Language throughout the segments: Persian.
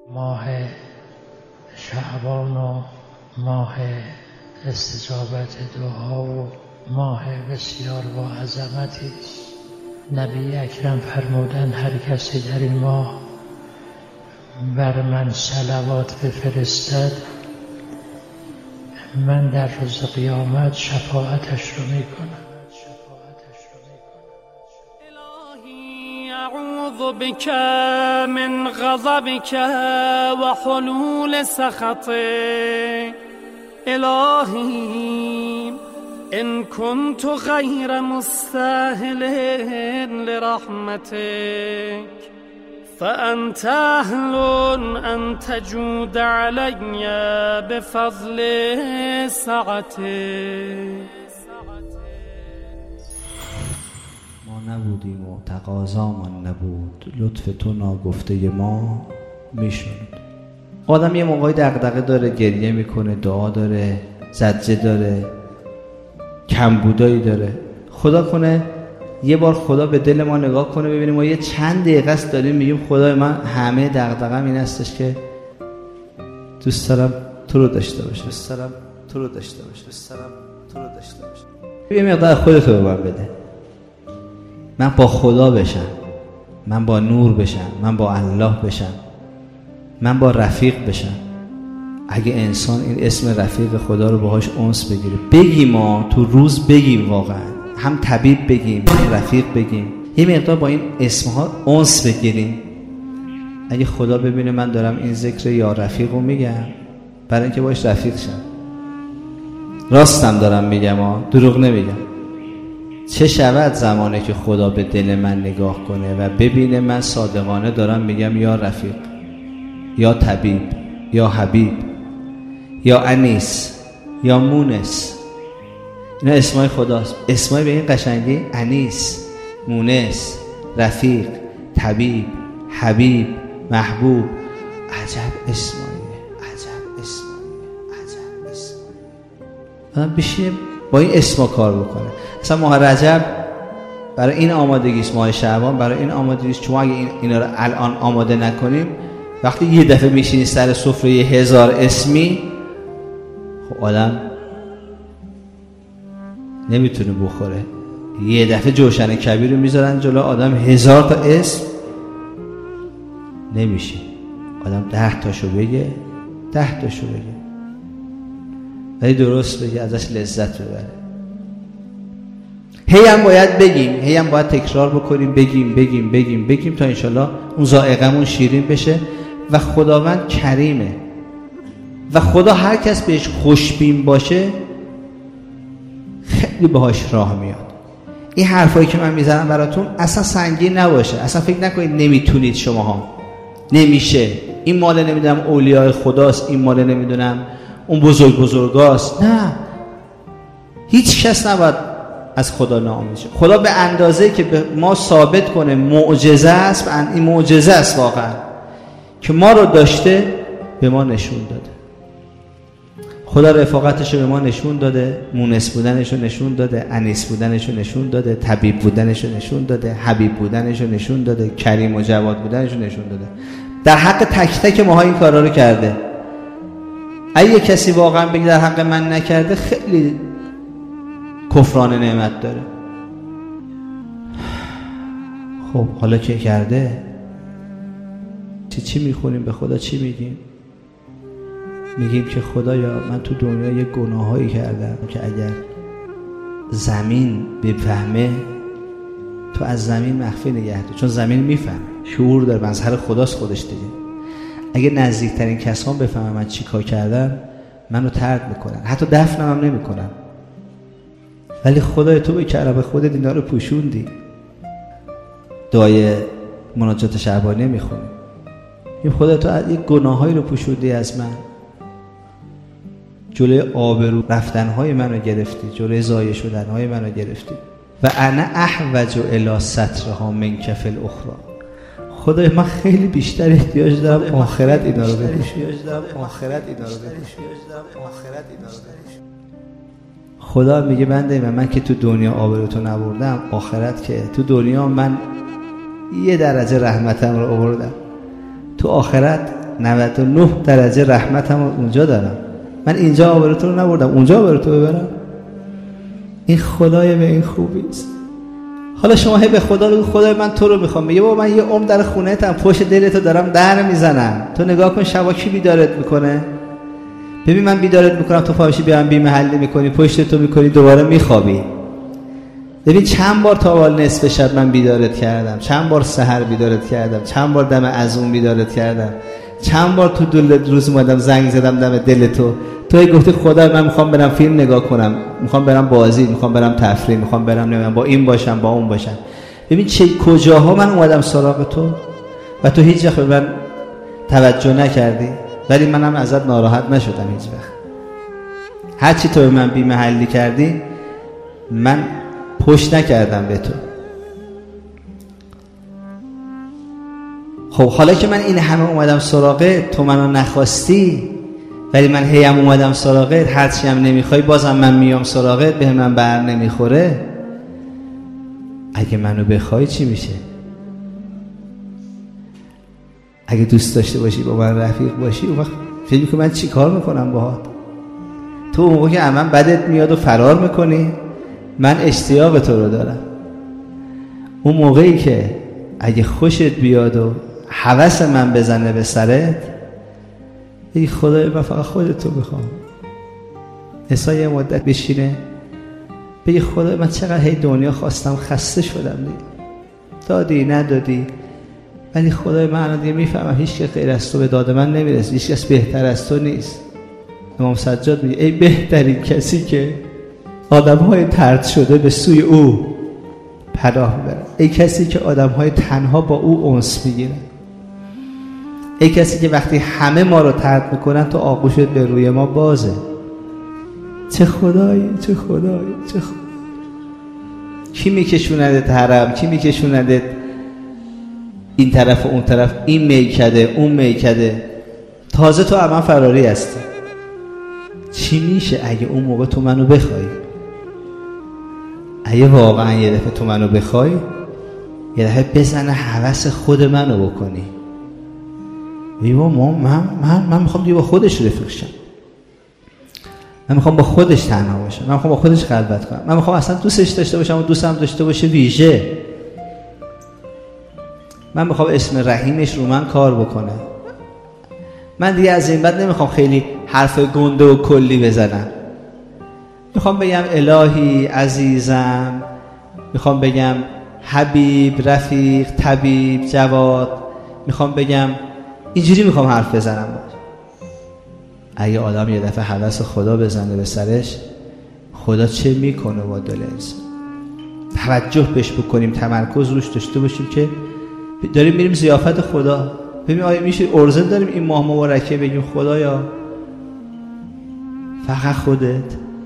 ماه شعبان و ماه استجابت دعا و ماه بسیار با عظمتی است. نبی اکرم فرمودند هر کسی در این ماه بر من صلوات بفرستد من در روز قیامت شفاعتش رو میکنم. الهی اعوذ بک من غضبک و حلول سخطک. الهی ان كنت غیر مستاهل لرحمتك فأنت أهل أن تجود علي بفضل سعتك. ما نبودیم و تقاضامان نبود، لطف تو ناگفته ما میشد. آدم یه موقعی دغدغه داره، گریه میکنه، دعا داره، زجه داره، کمبودایی داره. خدا کنه یه بار خدا به دل ما نگاه کنه ببینیم ما یه چند دقیقه است داریم میگیم خدای من همه دغدغه‌م این هستش که دوست دارم تو رو داشته باشه، دوست دارم تو رو داشته باشه، دوست دارم تو رو داشته باشه. یه مقدار خودت رو به من بده، من با خدا بشم، من با نور بشم، من با الله بشم، من با رفیق بشم. اگه انسان این اسم رفیق خدا رو باهاش انس بگیره، بگیم ما تو روز بگیم، واقعا هم طبیب بگیم هم رفیق بگیم، یه مقدار با این اسمها انس بگیریم. اگه خدا ببینه من دارم این ذکر یا رفیق رو میگم برای اینکه باش رفیق شم، راستم دارم میگم دروغ نمیگم، چه شود زمانه که خدا به دل من نگاه کنه و ببینه من صادقانه دارم میگم یا رفیق، یا طبیب، یا حبیب، یا انیس، یا مونس. اینا اسمای خداست. اسمای به این قشنگی انیس، مونس، رفیق، طبیب، حبیب، محبوب. عجب اسماییه، عجب اسماییه، عجب اسماییه. آدم بشینه با این اسما کار بکنه. مثلا ماه رجب برای این آمادگیست، ماه شعبان برای این آمادگیست. چون اگه اینا رو الان آماده نکنیم، وقتی یه دفعه میشینی سر سفره 1000 اسمی، خب آدم نمیتونه بخوره. یه دفعه جوشن کبیر رو میذارن جلو آدم، 1000 تا اسم نمیشه. آدم 10 تاشو بگه، 10 تاشو بگه، ولی درست بگه، ازش لذت ببره. هی هم باید بگیم، هی هم باید تکرار بکنیم، بگیم بگیم بگیم بگیم تا انشالله اون ذائقه‌مون شیرین بشه. و خداوند کریمه و خدا هر کس بهش خوشبین باشه خیلی باهاش راه میاد. این حرفایی که من میزنم براتون اصلا سنگین نباشه، اصلا فکر نکنید نمیتونید شماها، نمیشه، این مال نمیدونم اولیاء خداست، این مال نمیدونم اون بزرگاست. نه، هیچ کس نباید از خدا ناامید شه. خدا به اندازه که به ما ثابت کنه معجزه است، این معجزه است واقعا که ما رو داشته، به ما نشون داده. خدا رفاقتش رو به ما نشون داده، مونس بودنش رو نشون داده، انیس بودنش رو نشون داده، طبیب بودنش رو نشون داده، حبیب بودنش رو نشون داده، کریم و جواد بودنش رو نشون داده. در حق تک تک ماها این کارا رو کرده. اگه کسی واقعا بگه در حق من نکرده، خیلی کفران نعمت داره. خب حالا که کرده، چی میخونیم به خدا؟ چی میگیم؟ میگیم که خدایا من تو دنیا یه گناهایی کردم که اگر زمین بفهمه تو از زمین مخفی نگه دار، چون زمین میفهمه، شعور داره، مظهر خداست خودش دیگه. اگه نزدیکترین کسان بفهمن من چی کار کردم، منو طرد میکنن، حتی دفنم هم نمیکنن. ولی خدای تو به کرم خودت اینا رو پوشوندی. دعای مناجات شعبانی میخونی، این خدا تو یک گناهایی رو پوشوندی از من، جلوی آبرو رفتنهای منو گرفتی، جلوی ضایع شدنهای منو گرفتی. و انا احوج الی سترها منک فی الاخری. خدای من خیلی بیشتر احتیاج دارم آخرت اینا رو بپوشی. خدا میگه بنده من که تو دنیا آبروتو نبردم، آخرت که تو دنیا من یه درجه رحمتم رو آوردم، تو آخرت 99 درجه رحمتم اونجا دارم. من اینجا آبرو تو رو نبردم، اونجا آبرو تو ببرم. این خدای به این خوبی است. حالا شما به خدا بگو خدای من تو رو میخوام. میگه بابا من یه عمر در خونه‌تم، پشت دلتو دارم در میزنم. تو نگاه کن شبا کی بیدارت میکنه؟ ببین من بیدارت میکنم، تو پاشی بیام بی محلی میکنی، پشت تو میکنی، دوباره میخوابی. ببین چند بار تا اول نصف شب من بیدارت کردم، چند بار سحر بیدارت کردم، چند بار دم عزوم بیدارت کردم، چند بار تو دل روز اومدم زنگ زدم دم دل تو. توی گفتی خدا من میخوام برم فیلم نگاه کنم، میخوام برم بازی، میخوام برم تفریح، میخوام برم نمیدونم با این باشم با اون باشم. ببین چه کجاها من اومدم سراغ تو و تو هیچ وقت به من توجه نکردی، ولی منم ازت ناراحت نشدم هیچ وقت. هر چی تو به من بی محلی کردی من پشت نکردم به تو. خب حالا که من این همه اومدم سراغت، تو منو نخواستی ولی من هیم اومدم سراغت، هرچی هم نمیخوای بازم من میام سراغت، به من بر نمیخوره. اگه منو بخوای چی میشه؟ اگه دوست داشته باشی با من رفیق باشی، اون وقت فکر میکنی من چی کار میکنم باهات؟ تو اون موقع که من بدت میاد و فرار میکنی، من اشتیاق تو رو دارم. اون موقعی که اگه خوشت بیاد و هوس من بزنه به سرت، ای خدای من فقط خودتو میخوام. عیسی یه مدت بشینه بگی خدای من چقدر هی دنیا خواستم، خسته شدم دیگه، دادی ندادی، ولی خدای من الان دیگه میفهمم هیچ که غیر از تو به داد من نمیرسه، هیچ کس بهتر از تو نیست. امام سجاد میگه ای بهترین کسی که آدم‌های طرد شده به سوی او پناه میبرن، ای کسی که آدم‌های تنها با او انس میگیرن، ای کسی که وقتی همه ما رو طرد میکنن تو آغوشت به روی ما بازه. چه خدایی، چه خدایی، چه خدایی. کی میکشوندت حرم، کی میکشوندت این طرف و اون طرف، این میکده اون میکده، تازه تو اما فراری هستی. چی میشه اگه اون موقع تو منو بخوای؟ اگه واقعا یه دفعه تو منو بخوای، یه دفعه بزنه هوس خود منو بکنی. من میخوام دیگه با خودش رفیق شم، من میخوام با خودش تنها باشم، من میخوام با خودش خلوت کنم، من میخوام اصلا دوستش داشته باشم و دوستم داشته باشه ویژه، من میخوام اسم رحیمش رو من کار بکنه. من دیگه از این بعد نمیخوام خیلی حرف گنده و کلی بزنم، میخوام بگم الهی عزیزم، میخوام بگم حبیب رفیق طبیب جواد، میخوام بگم اینجوری میخوام حرف بزنم باید. اگه آدم یه دفعه هوس خدا بزنه به سرش، خدا چه میکنه با دل انسان؟ توجه بهش بکنیم، تمرکز روش داشته باشیم که داریم میریم ضیافت خدا. ببین آیا میشه ارزه داریم این ماه مبارکه بگیم خدایا فقط خودت،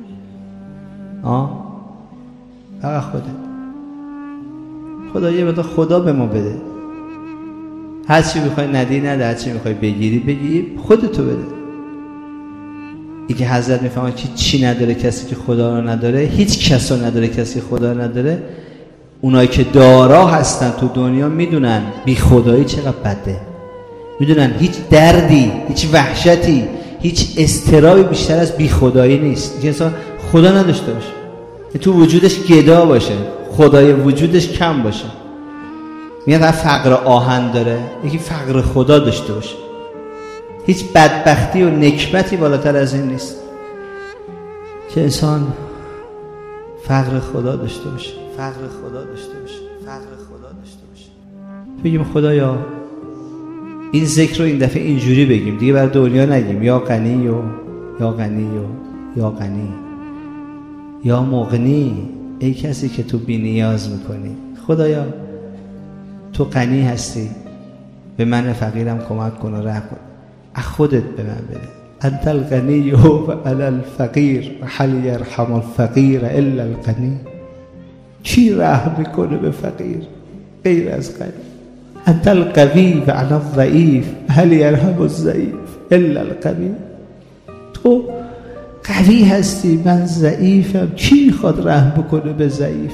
فقط خودت، خدا یه مقدار خدا به ما بده، هر چی میخوای ندی نده، هر چی میخوای بگیری بگی، خودتو بده. این که حضرت میفهمه که چی نداره کسی که خدا رو نداره، هیچ کس رو نداره کسی که خدا رو نداره. اونایی که دارا هستن تو دنیا میدونن بی خدایی چقدر بده، میدونن هیچ دردی، هیچ وحشتی، هیچ اضطرابی بیشتر از بی خدایی نیست. که انسان خدا نداشته باشه، تو وجودش گدا باشه، خدای وجودش کم باشه. میگن فقر آهن داره، یکی فقر خدا داشته باشه. هیچ بدبختی و نکبتی بالاتر از این نیست که انسان فقر خدا داشته باشه، فقر خدا داشته باشه، فقر خدا داشته باشه. بگیم خدایا این ذکر رو این دفعه اینجوری بگیم، دیگه بر دنیا نگیم یا غنی و یا غنی و یا غنی یا مغنی، ای کسی که تو بی نیاز میکنی. خدایا تو غنی هستی، به من فقیرم کمک کن و رحم کن، از خودت به من بده. انت الغنی و انا الفقیر و هل یرحم الفقیر الا الغنی. کی رحم میکنه به فقیر غیر از غنی؟ انت القوی و انا الضعیف هل یرحم الضعیف الا القوی. تو قوی هستی، من ضعیفم، کی میخواد رحم بکنه به ضعیف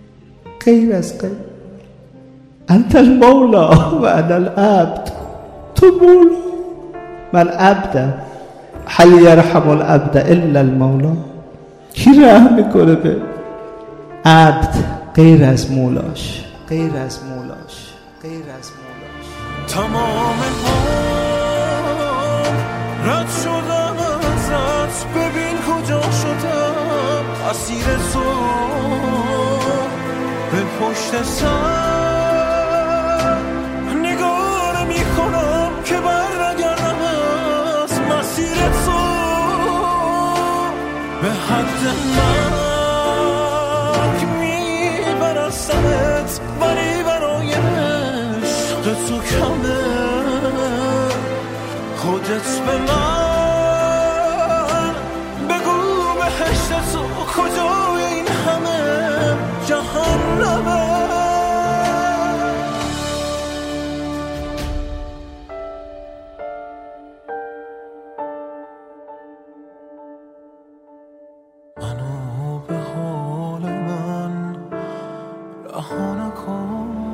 غیر از قوی؟ انت المولا و انا العبد. تو مولا، من عبدم، هل یرحم العبد الا المولا. کی رحم میکنه به عبد غیر از مولاش، غیر از مولاش، غیر از مولاش. تمام رد شدم ازت، ببین کجا شدم، اسیر تو به پشت سر نگاه میکنم که بر نگردم از مسیر تو، به حد مرگ میبرستمت، ولی برای عشق تو کمه، خودت به من بگو بهشت تو کجای این همه جهنمه. منو به حال من رها نکن،